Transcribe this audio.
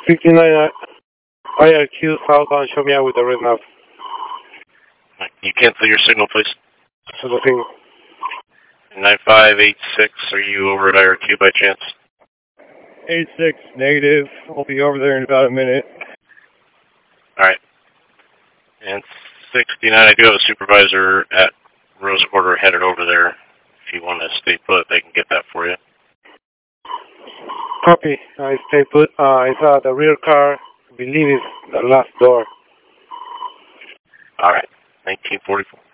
59 IRQ southbound, show me out with the red map. You cancel your signal, please. So the thing. 9586, are you over at IRQ by chance? 86, negative. I'll be over there in about a minute. Alright. And 69, I do have a supervisor at Rose Quarter headed over there. If you want to stay put, they can get that for you. Copy. I stay put. It's the rear car. I believe it's the last door. Alright. 1944.